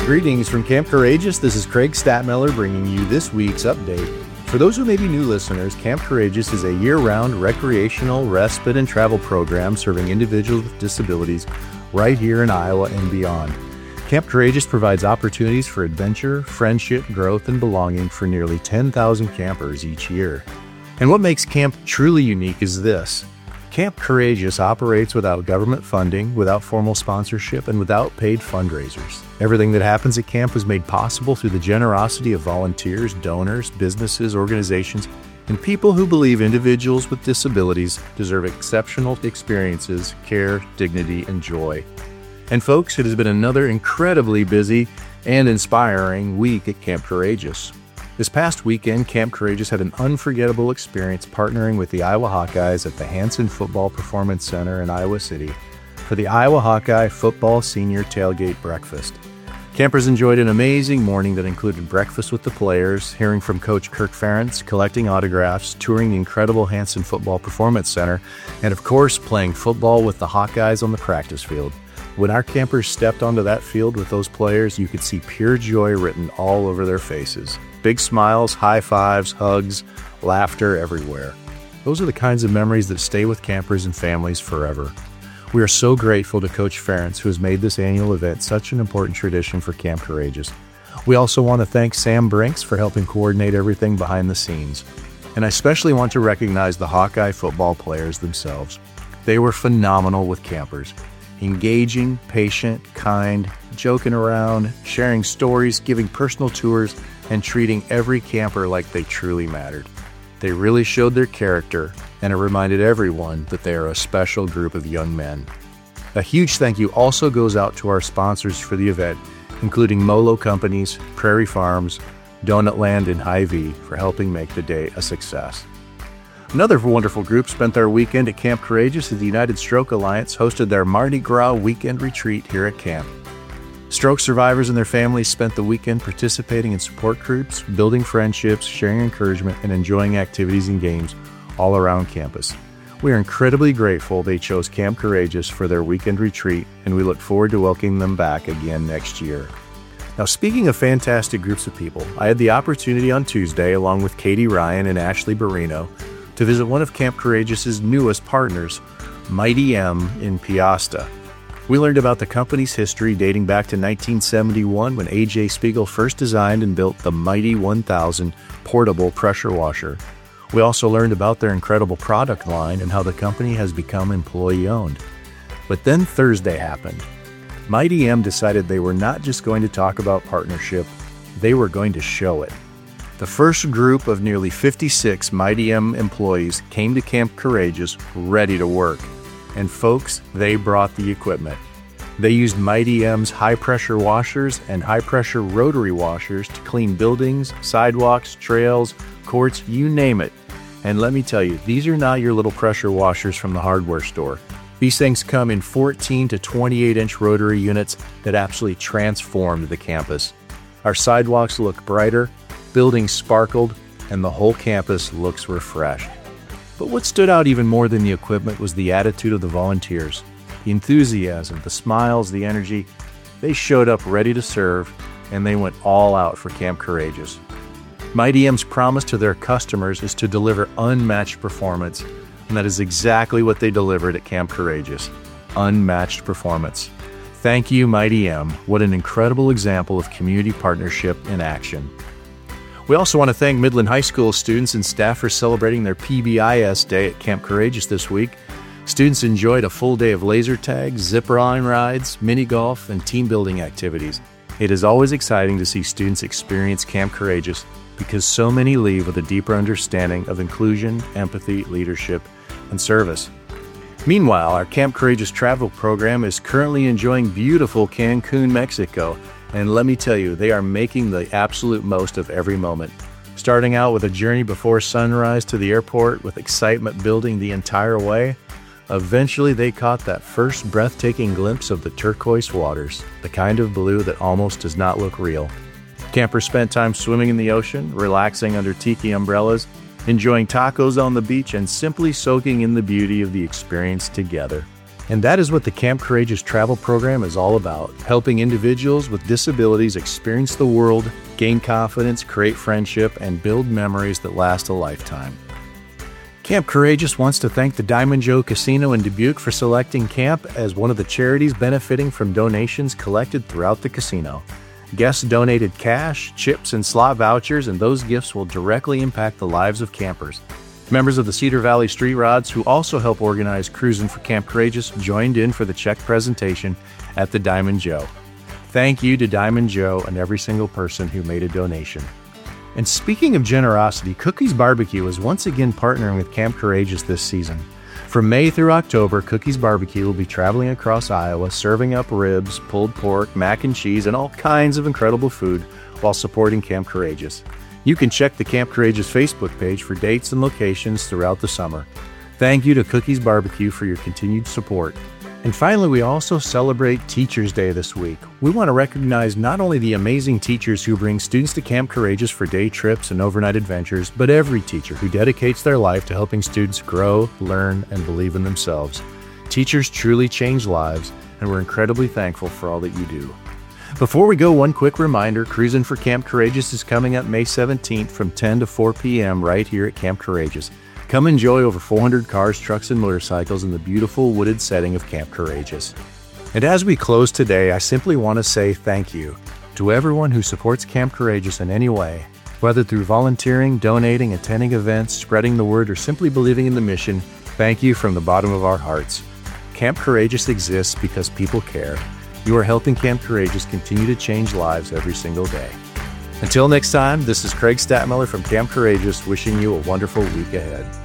Greetings from Camp Courageous. This is Craig Statmiller bringing you this week's update. For those who may be new listeners, Camp Courageous is a year-round recreational, respite, and travel program serving individuals with disabilities right here in Iowa and beyond. Camp Courageous provides opportunities for adventure, friendship, growth, and belonging for nearly 10,000 campers each year. And what makes camp truly unique is this. Camp Courageous operates without government funding, without formal sponsorship, and without paid fundraisers. Everything that happens at camp is made possible through the generosity of volunteers, donors, businesses, organizations, and people who believe individuals with disabilities deserve exceptional experiences, care, dignity, and joy. And folks, it has been another incredibly busy and inspiring week at Camp Courageous. This past weekend, Camp Courageous had an unforgettable experience partnering with the Iowa Hawkeyes at the Hanson Football Performance Center in Iowa City for the Iowa Hawkeye Football Senior Tailgate Breakfast. Campers enjoyed an amazing morning that included breakfast with the players, hearing from Coach Kirk Ferentz, collecting autographs, touring the incredible Hanson Football Performance Center, and of course, playing football with the Hawkeyes on the practice field. When our campers stepped onto that field with those players, you could see pure joy written all over their faces. Big smiles, high fives, hugs, laughter everywhere. Those are the kinds of memories that stay with campers and families forever. We are so grateful to Coach Ferentz, who has made this annual event such an important tradition for Camp Courageous. We also want to thank Sam Brinks for helping coordinate everything behind the scenes. And I especially want to recognize the Hawkeye football players themselves. They were phenomenal with campers. Engaging, patient, kind, joking around, sharing stories, giving personal tours, and treating every camper like they truly mattered. They really showed their character, and it reminded everyone that they are a special group of young men. A huge thank you also goes out to our sponsors for the event, including Molo Companies, Prairie Farms, Donut Land, and Hy-Vee for helping make the day a success. Another wonderful group spent their weekend at Camp Courageous as the United Stroke Alliance hosted their Mardi Gras weekend retreat here at camp. Stroke survivors and their families spent the weekend participating in support groups, building friendships, sharing encouragement, and enjoying activities and games all around campus. We are incredibly grateful they chose Camp Courageous for their weekend retreat, and we look forward to welcoming them back again next year. Now, speaking of fantastic groups of people, I had the opportunity on Tuesday, along with Katie Ryan and Ashley Barino, to visit one of Camp Courageous's newest partners, Mighty M in Peosta. We learned about the company's history dating back to 1971 when A.J. Spiegel first designed and built the Mighty 1000 portable pressure washer. We also learned about their incredible product line and how the company has become employee-owned. But then Thursday happened. Mighty M decided they were not just going to talk about partnership, they were going to show it. The first group of nearly 56 Mighty M employees came to Camp Courageous ready to work. And folks, they brought the equipment. They used Mighty M's high-pressure washers and high-pressure rotary washers to clean buildings, sidewalks, trails, courts, you name it. And let me tell you, these are not your little pressure washers from the hardware store. These things come in 14 to 28-inch rotary units that absolutely transformed the campus. Our sidewalks look brighter, buildings sparkled, and the whole campus looks refreshed. But what stood out even more than the equipment was the attitude of the volunteers. The enthusiasm, the smiles, the energy. They showed up ready to serve, and they went all out for Camp Courageous. Mighty M's promise to their customers is to deliver unmatched performance, and that is exactly what they delivered at Camp Courageous. Unmatched performance. Thank you, Mighty M. What an incredible example of community partnership in action. We also want to thank Midland High School students and staff for celebrating their PBIS Day at Camp Courageous this week. Students enjoyed a full day of laser tag, zip line rides, mini golf, and team building activities. It is always exciting to see students experience Camp Courageous because so many leave with a deeper understanding of inclusion, empathy, leadership, and service. Meanwhile, our Camp Courageous travel program is currently enjoying beautiful Cancun, Mexico. And let me tell you, they are making the absolute most of every moment. Starting out with a journey before sunrise to the airport with excitement building the entire way, eventually they caught that first breathtaking glimpse of the turquoise waters, the kind of blue that almost does not look real. Campers spent time swimming in the ocean, relaxing under tiki umbrellas, enjoying tacos on the beach, and simply soaking in the beauty of the experience together. And that is what the Camp Courageous travel program is all about, helping individuals with disabilities experience the world, gain confidence, create friendship, and build memories that last a lifetime. Camp Courageous wants to thank the Diamond Joe Casino in Dubuque for selecting camp as one of the charities benefiting from donations collected throughout the casino. Guests donated cash, chips, and slot vouchers, and those gifts will directly impact the lives of campers. Members of the Cedar Valley Street Rods, who also help organize Cruisin' for Camp Courageous, joined in for the check presentation at the Diamond Joe. Thank you to Diamond Joe and every single person who made a donation. And speaking of generosity, Cookies Barbecue is once again partnering with Camp Courageous this season. From May through October, Cookies Barbecue will be traveling across Iowa, serving up ribs, pulled pork, mac and cheese, and all kinds of incredible food while supporting Camp Courageous. You can check the Camp Courageous Facebook page for dates and locations throughout the summer. Thank you to Cookies Barbecue for your continued support. And finally, we also celebrate Teachers Day this week. We want to recognize not only the amazing teachers who bring students to Camp Courageous for day trips and overnight adventures, but every teacher who dedicates their life to helping students grow, learn, and believe in themselves. Teachers truly change lives, and we're incredibly thankful for all that you do. Before we go, one quick reminder, Cruisin' for Camp Courageous is coming up May 17th from 10 to 4 p.m. right here at Camp Courageous. Come enjoy over 400 cars, trucks, and motorcycles in the beautiful wooded setting of Camp Courageous. And as we close today, I simply want to say thank you to everyone who supports Camp Courageous in any way, whether through volunteering, donating, attending events, spreading the word, or simply believing in the mission. Thank you from the bottom of our hearts. Camp Courageous exists because people care. You are helping Camp Courageous continue to change lives every single day. Until next time, this is Craig Statmiller from Camp Courageous, wishing you a wonderful week ahead.